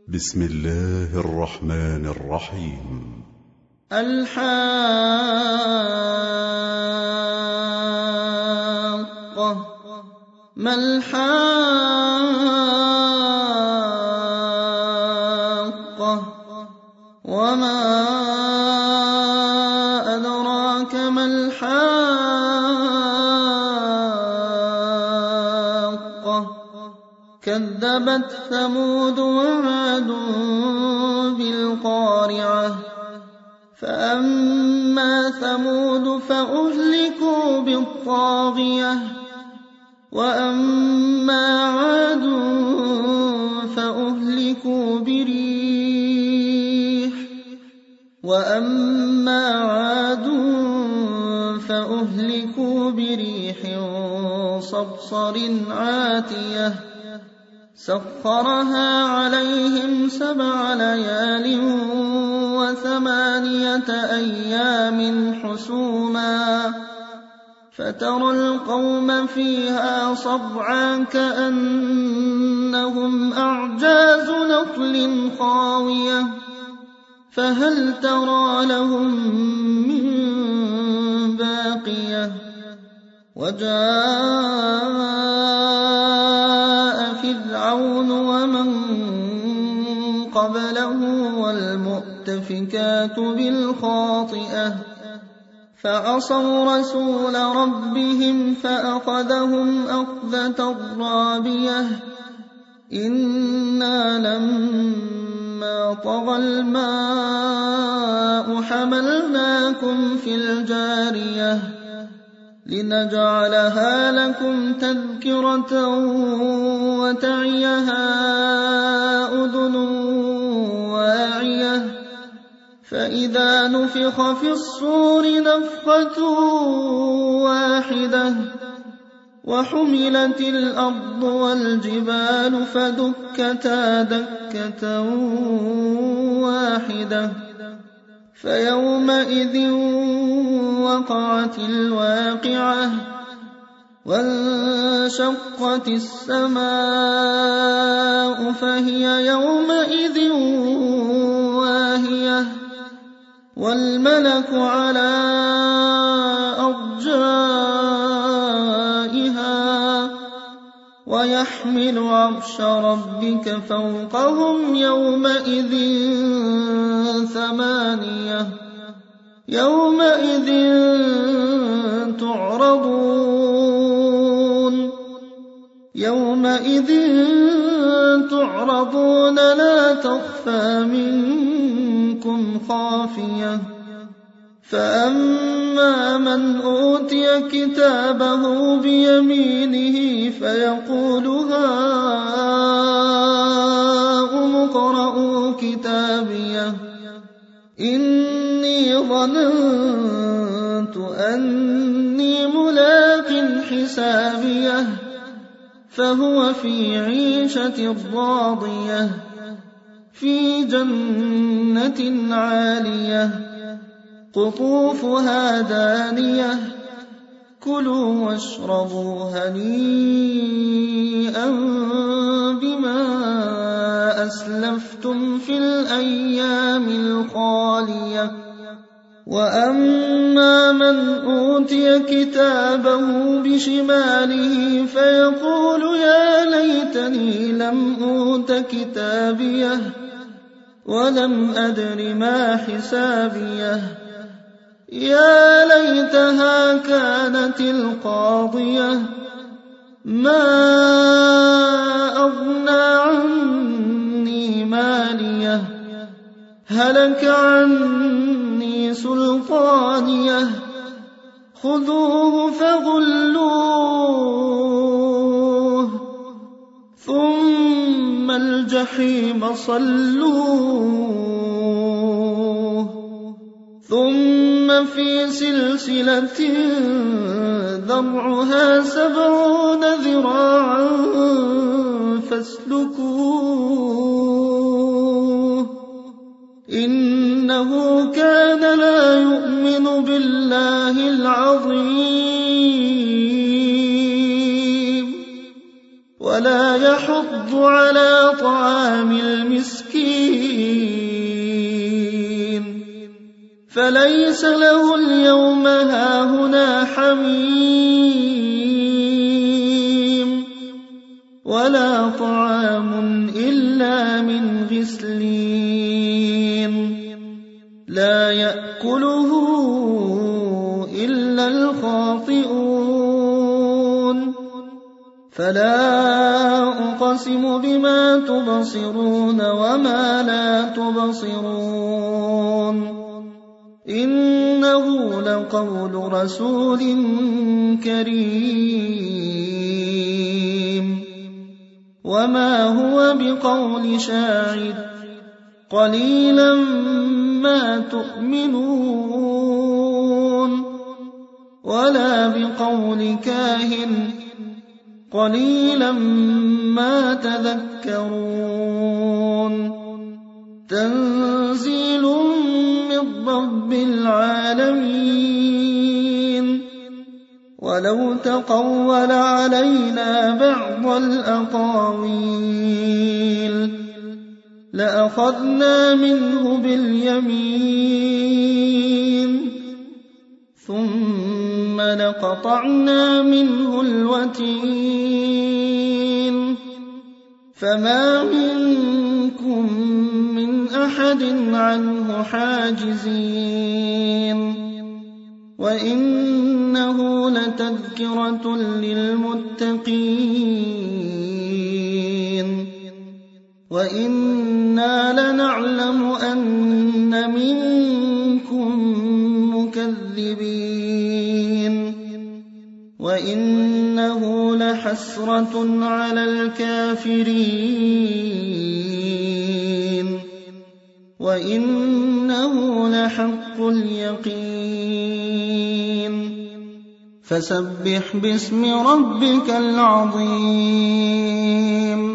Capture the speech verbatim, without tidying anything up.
بسم الله الرحمن الرحيم. الحاقة ما الحاقة وما أدراك ما الحاقة كذبت ثمود وعاد بالقارعة فأما ثمود فأهلكوا بالطاغية وأما عاد فأهلكوا بريح وأما عاد فأهلكوا بريح صرصر عاتية سخرها عليهم سبع ليال وثمانية أيام حسوما فترى القوم فيها صرعى كأنهم أعجاز نخل خاوية فهل ترى لهم من باقية وجاء فرعون ومن قبله والمؤتفكات بالخاطئة فعصوا رسول ربهم فأخذهم أخذة رابية إنا لما طغى الماء حملناكم في الجارية لنجعلها لكم تذكرة وتعيها أذن واعية فإذا نفخ في الصور نفخة واحدة وحملت الأرض والجبال فدكتا دكة واحدة فيومئذ وقعت الواقعة وانشقت السماء فهي يومئذ واهية والملك على أرجائها ويحمل عرش ربك فوقهم يومئذ ثمانية يومئذ تعرضون يومئذ تعرضون لا تخفى منكم خافية فأما من أوتي كتابه بيمينه فيقول هاؤم اقرءوا كتابيه إني ظننت أني ملاق حسابيه فهو في عيشة راضية في جنة عالية قطوفها دانية كلوا واشربوا هنيئا بما أسلفتم في الأيام الخالية وأما من أوتي كتابه بشماله فيقول يا ليتني لم أوت كتابيه ولم أدر ما حسابيه يا ليتها كانت القاضية ما أغنى عني ماليه هلك عني سلطانيه خذوه فغلوه ثم الجحيم صلوه ثم في سلسلة ذرعها سبعون ذراعا فاسلكوه إنه كان لا يؤمن بالله العظيم ولا يحض على طعام المسكين فليس له اليوم هاهنا حميم ولا طعام إلا من غسلين لا يأكله إلا الخاطئون فلا أقسم بما تبصرون وما لا تبصرون إنه لقول رسول كريم وما هو بقول شاعر قليلا ما تؤمنون ولا بقول كاهن قليلا ما تذكرون تنزيل من رب العالمين ولو تقول علينا بعض الأقاويل لأخذنا منه باليمين ثم لقطعنا منه الوتين فما منكم من أحد عنه حاجزين وإنه لتذكرة للمتقين وإنا لنعلم أن منكم مكذبين وإنه لحسرة على الكافرين وإنه لحق اليقين فسبح باسم ربك العظيم